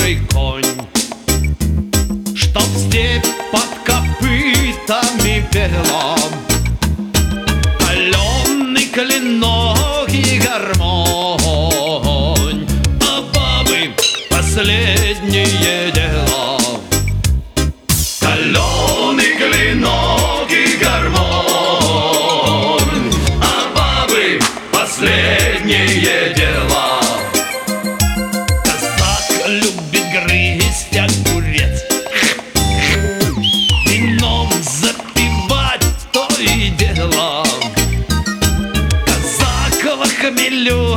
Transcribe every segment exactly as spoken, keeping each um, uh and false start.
рыжий конь, чтоб степь под копытами пела. Каленый клинок и гармонь, а бабы последнее дело. Каленый клинок и гармонь, а бабы последнее дело. Казак любит грызть огурец, вином запивать то и дело. Казак во хмелю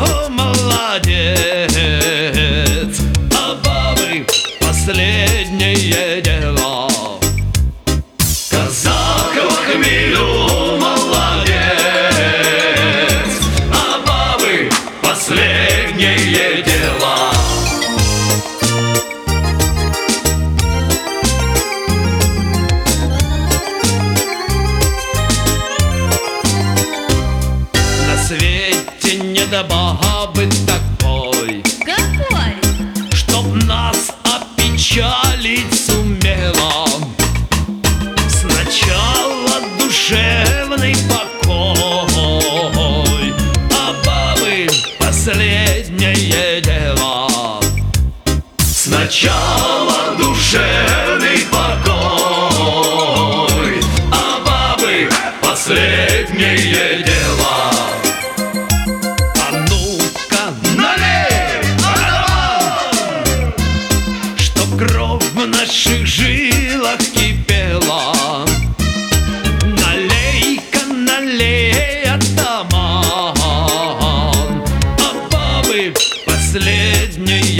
молодец, а бабы последнее дело. Казак во хмелю молодец, а бабы последнее дело. На свете не до бабы такой, Какой? чтоб нас опечалить сумела. Сначала душевный покой, а бабы последнее дело. Сначала душевный покой, а бабы последнее дело. А ну-ка, налей, атаман, чтоб кровь в наших жилах кипела. Налей-ка, налей, атаман, а бабы последнее